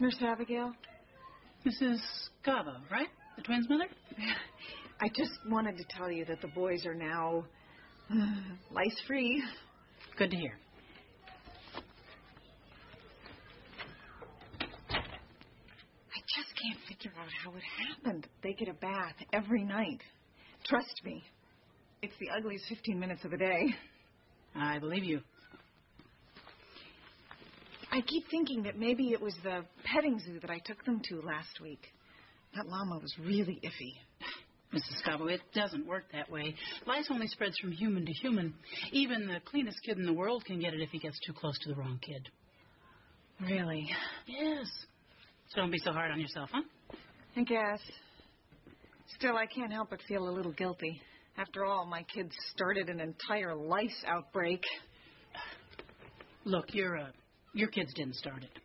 Nurse Abigail? Mrs. Scavo, right? The twins' mother? I just wanted to tell you that the boys are now lice-free. Good to hear. I just can't figure out how it happened. They get a bath every night. Trust me, it's the ugliest 15 minutes of the day. I believe you. I keep thinking that maybe it was the petting zoo that I took them to last week. That llama was really iffy. Mrs. Scavo, it doesn't work that way. Lice only spreads from human to human. Even the cleanest kid in the world can get it if he gets too close to the wrong kid. Really? Yes. So don't be so hard on yourself, huh? I guess. Still, I can't help but feel a little guilty. After all, my kids started an entire lice outbreak. Look, your kids didn't start it.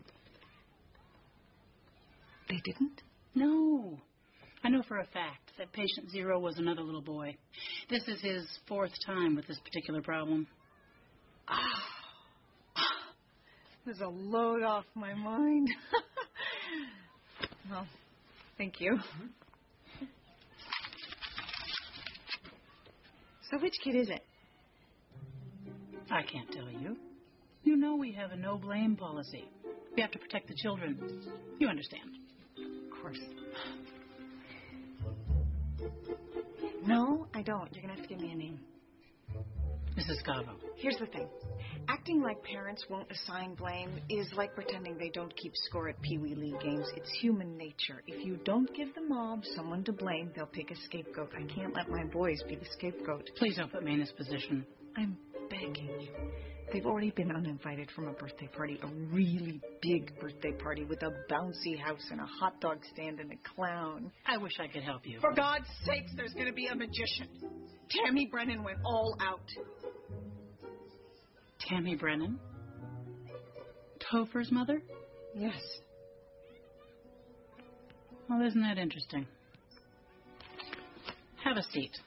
They didn't? No. I know for a fact that patient 0 was another little boy. This is his 4th time with this particular problem. There's a load off my mind. Well, thank you. So which kid is it? I can't tell you. You know we have a no-blame policy. We have to protect the children. You understand. Of course. No, I don't. You're going to have to give me a name. Mrs. Scavo. Here's the thing. Acting like parents won't assign blame is like pretending they don't keep score at Pee Wee League games. It's human nature. If you don't give the mob someone to blame, they'll pick a scapegoat. I can't let my boys be the scapegoat. Please don't put me in this position. I'm begging you. They've already been uninvited from a birthday party, a really big birthday party with a bouncy house and a hot dog stand and a clown. I wish I could help you. For God's sakes, there's going to be a magician. Tammy Brennan went all out. Tammy Brennan? Topher's mother? Yes. Well, isn't that interesting? Have a seat.